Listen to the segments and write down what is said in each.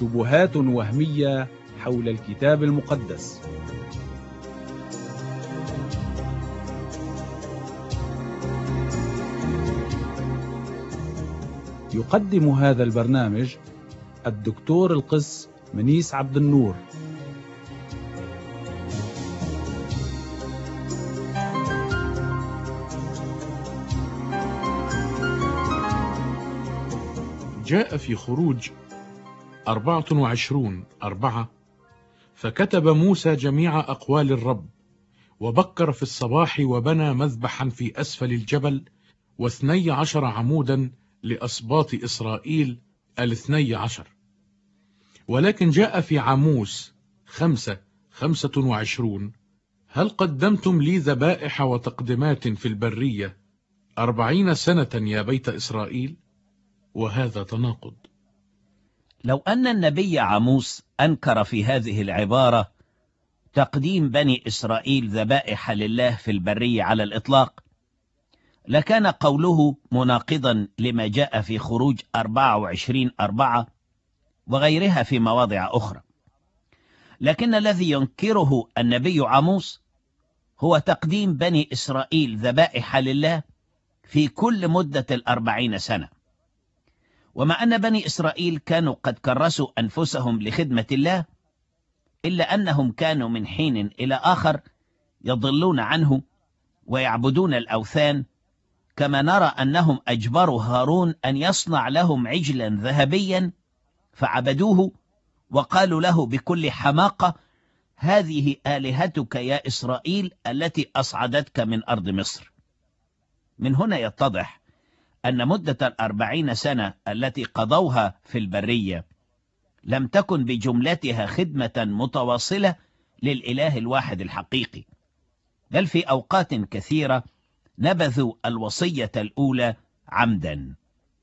شبهات وهمية حول الكتاب المقدس. يقدم هذا البرنامج الدكتور القس منيس عبد النور. جاء في خروج 24:4: فكتب موسى جميع أقوال الرب، وبكر في الصباح وبنى مذبحا في أسفل الجبل، 12 عمودا لأسباط إسرائيل 12. ولكن جاء في عاموس 5:25: هل قدمتم لي ذبائح وتقدمات في البرية 40 سنة يا بيت إسرائيل؟ وهذا تناقض. لو أن النبي عاموس أنكر في هذه العبارة تقديم بني إسرائيل ذبائح لله في البرية على الإطلاق، لكان قوله مناقضا لما جاء في خروج 24:4 وغيرها في مواضع أخرى. لكن الذي ينكره النبي عاموس هو تقديم بني إسرائيل ذبائح لله في كل مدة 40 سنة. ومع أن بني إسرائيل كانوا قد كرسوا أنفسهم لخدمة الله، إلا أنهم كانوا من حين إلى آخر يضلون عنه ويعبدون الأوثان، كما نرى أنهم أجبروا هارون أن يصنع لهم عجلا ذهبيا فعبدوه، وقالوا له بكل حماقة: هذه آلهتك يا إسرائيل التي أصعدتك من أرض مصر. من هنا يتضح أن مدة 40 سنة التي قضوها في البرية لم تكن بجملتها خدمة متواصلة للإله الواحد الحقيقي، بل في أوقات كثيرة نبذوا الوصية الأولى عمدا.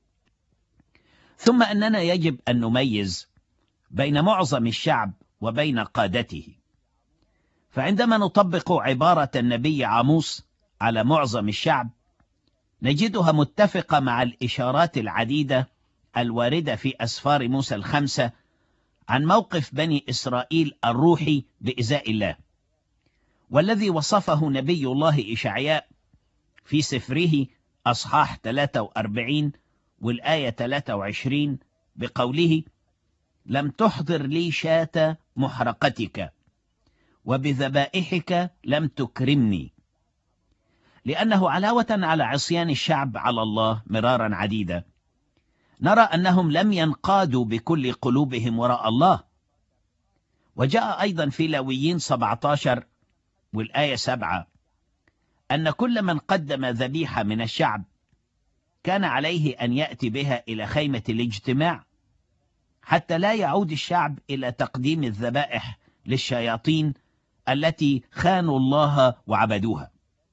ثم أننا يجب أن نميز بين معظم الشعب وبين قادته. فعندما نطبق عبارة النبي عاموس على معظم الشعب نجدها متفقة مع الإشارات العديدة الواردة في أسفار موسى 5 عن موقف بني إسرائيل الروحي بإزاء الله، والذي وصفه نبي الله إشعياء في سفره أصحاح 43 والآية 23 بقوله: لم تحضر لي شاة محرقتك وبذبائحك لم تكرمني. لأنه علاوة على عصيان الشعب على الله مرارا عديدة، نرى أنهم لم ينقادوا بكل قلوبهم وراء الله. وجاء أيضا في لاويين 17 والآية 7 أن كل من قدم ذبيحة من الشعب كان عليه أن يأتي بها إلى خيمة الاجتماع، حتى لا يعود الشعب إلى تقديم الذبائح للشياطين التي خانوا الله وعبدوها.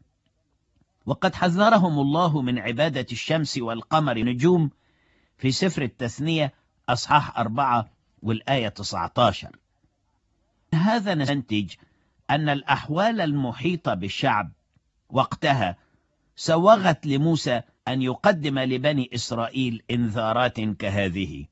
وقد حذرهم الله من عبادة الشمس والقمر نجوم في سفر التثنية أصحاح 4 والآية 19. هذا نستنتج أن الأحوال المحيطة بالشعب وقتها سوغت لموسى أن يقدم لبني إسرائيل إنذارات كهذه.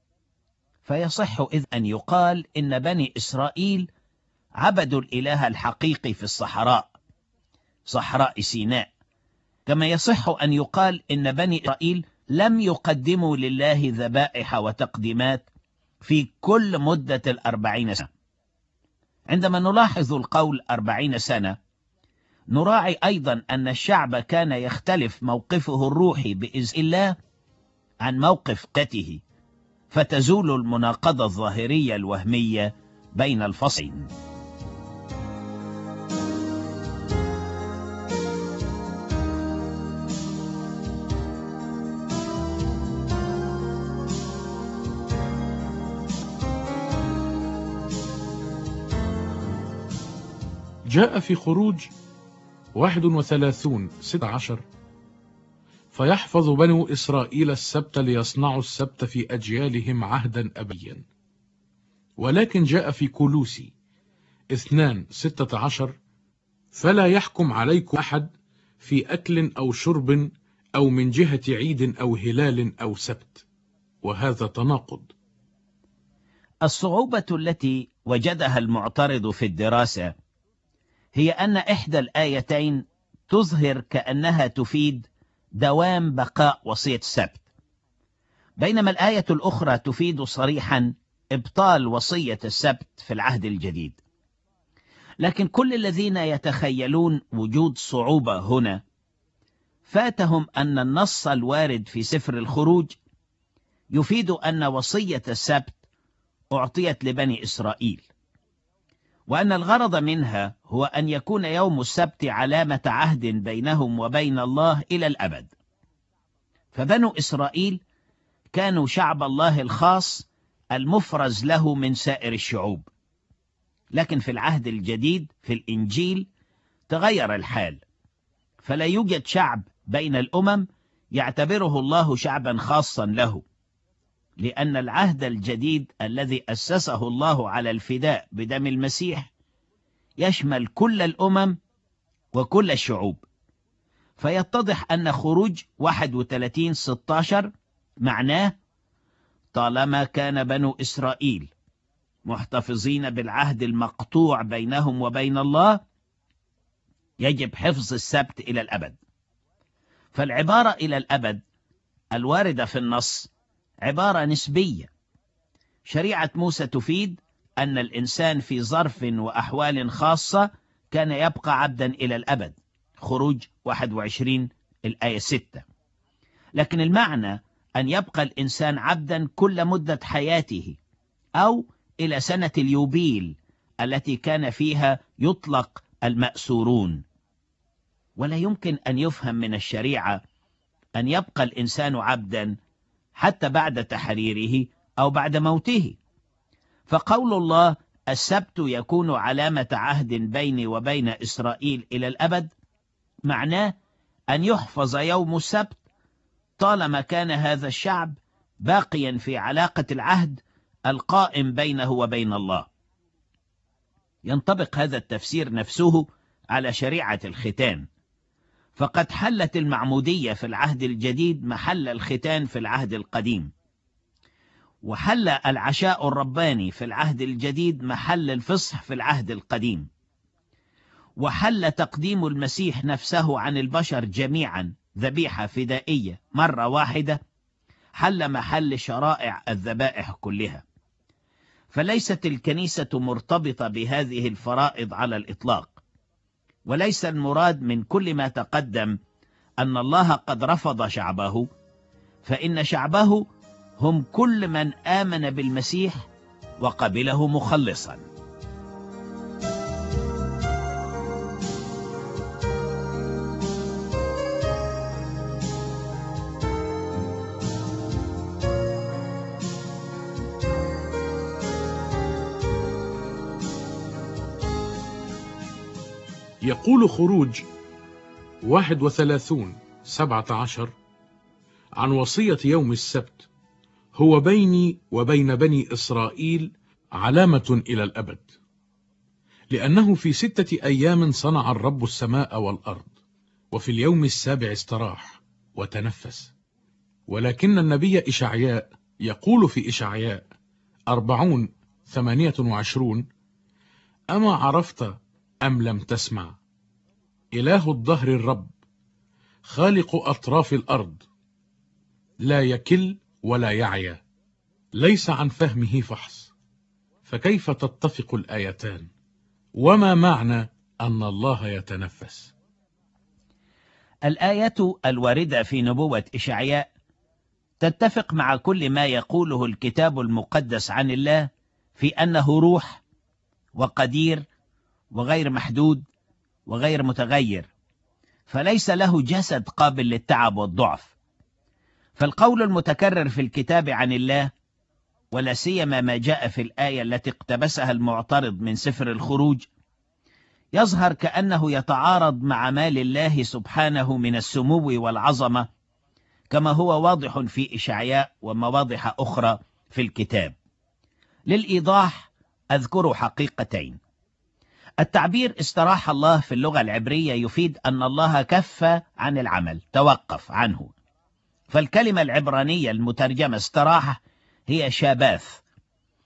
فيصح إذ أن يقال إن بني إسرائيل عبدوا الإله الحقيقي في الصحراء، صحراء سيناء، كما يصح أن يقال إن بني إسرائيل لم يقدموا لله ذبائح وتقديمات في كل مدة 40 سنة. عندما نلاحظ القول 40 سنة نراعي أيضا أن الشعب كان يختلف موقفه الروحي بإذن الله عن موقف قادته، فتزول المناقضة الظاهرية الوهمية بين الفصلين. جاء في خروج 31:16: فيحفظ بنو إسرائيل السبت ليصنعوا السبت في أجيالهم عهدا أبديا. ولكن جاء في كولوسي 2:16: فلا يحكم عليكم أحد في أكل أو شرب أو من جهة عيد أو هلال أو سبت. وهذا تناقض. الصعوبة التي وجدها المعترض في الدراسة هي أن إحدى الآيتين تظهر كأنها تفيد دوام بقاء وصية السبت، بينما الآية الأخرى تفيد صريحا إبطال وصية السبت في العهد الجديد. لكن كل الذين يتخيلون وجود صعوبة هنا فاتهم أن النص الوارد في سفر الخروج يفيد أن وصية السبت أعطيت لبني إسرائيل، وأن الغرض منها هو أن يكون يوم السبت علامة عهد بينهم وبين الله إلى الأبد. فبنو إسرائيل كانوا شعب الله الخاص المفرز له من سائر الشعوب، لكن في العهد الجديد في الإنجيل تغير الحال، فلا يوجد شعب بين الأمم يعتبره الله شعبا خاصا له، لأن العهد الجديد الذي أسسه الله على الفداء بدم المسيح يشمل كل الأمم وكل الشعوب. فيتضح أن خروج 31:16 معناه طالما كان بنو إسرائيل محتفظين بالعهد المقطوع بينهم وبين الله يجب حفظ السبت إلى الأبد. فالعبارة إلى الأبد الواردة في النص عبارة نسبية. شريعة موسى تفيد أن الإنسان في ظرف وأحوال خاصة كان يبقى عبدا إلى الأبد، خروج 21 الآية 6. لكن المعنى أن يبقى الإنسان عبدا كل مدة حياته أو إلى سنة اليوبيل التي كان فيها يطلق المأسورون. ولا يمكن أن يفهم من الشريعة أن يبقى الإنسان عبدا حتى بعد تحريره أو بعد موته. فقول الله السبت يكون علامة عهد بيني وبين إسرائيل إلى الأبد معناه أن يحفظ يوم السبت طالما كان هذا الشعب باقيا في علاقة العهد القائم بينه وبين الله. ينطبق هذا التفسير نفسه على شريعة الختان، فقد حلت المعمودية في العهد الجديد محل الختان في العهد القديم، وحل العشاء الرباني في العهد الجديد محل الفصح في العهد القديم، وحل تقديم المسيح نفسه عن البشر جميعا ذبيحة فدائية مرة واحدة حل محل شرائع الذبائح كلها. فليست الكنيسة مرتبطة بهذه الفرائض على الإطلاق، وليس المراد من كل ما تقدم أن الله قد رفض شعبه، فإن شعبه هم كل من آمن بالمسيح وقبله مخلصا. يقول خروج 31:17 عن وصية يوم السبت: هو بيني وبين بني إسرائيل علامة إلى الأبد، لأنه في 6 أيام صنع الرب السماء والأرض، وفي اليوم السابع استراح وتنفس. ولكن النبي إشعياء يقول في إشعياء 40:28: أما عرفت أم لم تسمع؟ إله الدهر الرب خالق أطراف الأرض، لا يكل ولا يعيا، ليس عن فهمه فحص. فكيف تتفق الآيتان؟ وما معنى أن الله يتنفس؟ الآية الواردة في نبوة إشعياء تتفق مع كل ما يقوله الكتاب المقدس عن الله في أنه روح وقدير وغير محدود وغير متغير، فليس له جسد قابل للتعب والضعف. فالقول المتكرر في الكتاب عن الله، ولا سيما ما جاء في الآية التي اقتبسها المعترض من سفر الخروج، يظهر كأنه يتعارض مع ما لله سبحانه من السمو والعظمة، كما هو واضح في إشعياء ومواضح أخرى في الكتاب. للإيضاح أذكر حقيقتين. التعبير استراح الله في اللغة العبرية يفيد أن الله كف عن العمل، توقف عنه. فالكلمة العبرانية المترجمة استراح هي شاباث،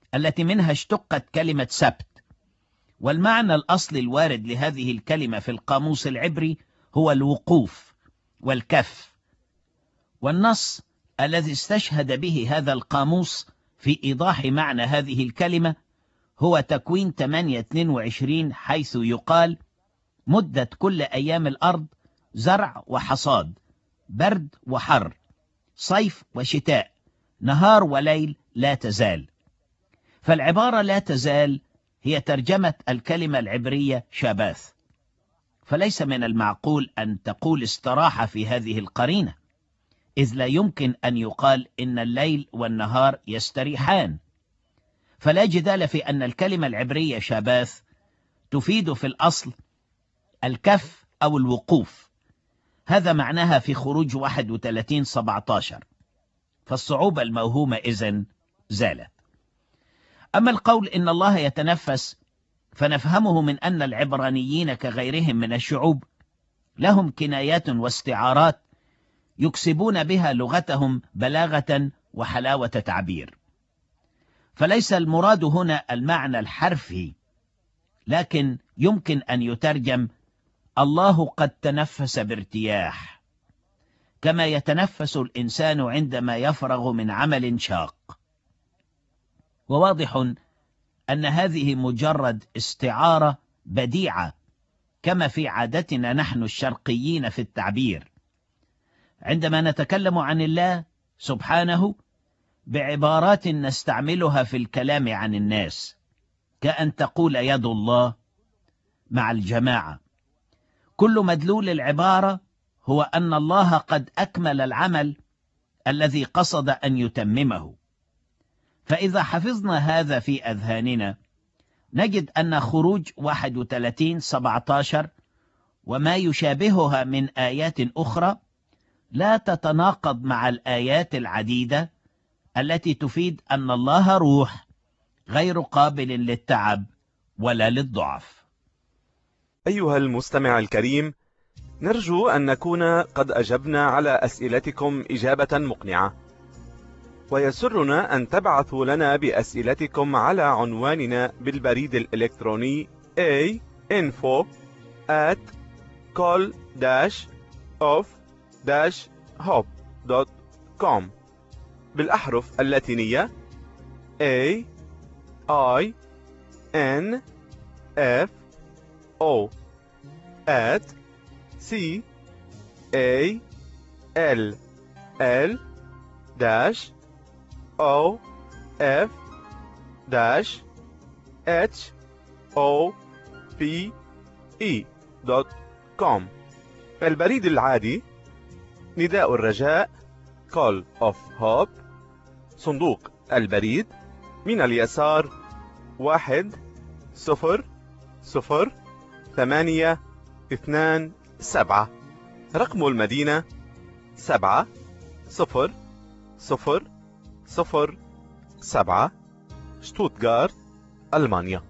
التي منها اشتقت كلمة سبت، والمعنى الأصلي الوارد لهذه الكلمة في القاموس العبري هو الوقوف والكف. والنص الذي استشهد به هذا القاموس في إيضاح معنى هذه الكلمة هو تكوين 8:22، حيث يقال: مدة كل أيام الأرض زرع وحصاد، برد وحر، صيف وشتاء، نهار وليل لا تزال. فالعبارة لا تزال هي ترجمة الكلمة العبرية شاباث، فليس من المعقول أن تقول استراحة في هذه القرينة، إذ لا يمكن أن يقال إن الليل والنهار يستريحان. فلا جدال في أن الكلمة العبرية شاباث تفيد في الأصل الكف أو الوقوف. هذا معناها في خروج 31:17. فالصعوبة الموهومة إذن زالت. أما القول إن الله يتنفس فنفهمه من أن العبرانيين كغيرهم من الشعوب لهم كنايات واستعارات يكسبون بها لغتهم بلاغة وحلاوة تعبير. فليس المراد هنا المعنى الحرفي، لكن يمكن أن يترجم: الله قد تنفس بارتياح، كما يتنفس الإنسان عندما يفرغ من عمل شاق. وواضح أن هذه مجرد استعارة بديعة، كما في عادتنا نحن الشرقيين في التعبير عندما نتكلم عن الله سبحانه بعبارات نستعملها في الكلام عن الناس، كأن تقول يد الله مع الجماعة. كل مدلول العبارة هو أن الله قد أكمل العمل الذي قصد أن يتممه. فإذا حفظنا هذا في أذهاننا نجد أن خروج 31:17 وما يشابهها من آيات أخرى لا تتناقض مع الآيات العديدة التي تفيد أن الله روح غير قابل للتعب ولا للضعف. أيها المستمع الكريم، نرجو أن نكون قد أجبنا على أسئلتكم إجابة مقنعة، ويسرنا أن تبعثوا لنا بأسئلتكم على عنواننا بالبريد الإلكتروني info@call-of-hope.com بالأحرف اللاتينية AINFO @CALL-OF-HOPE.com. البريد العادي: نداء الرجاء Call of Hope، صندوق البريد من اليسار 1002827، رقم المدينة 70007، شتوتغارت، ألمانيا.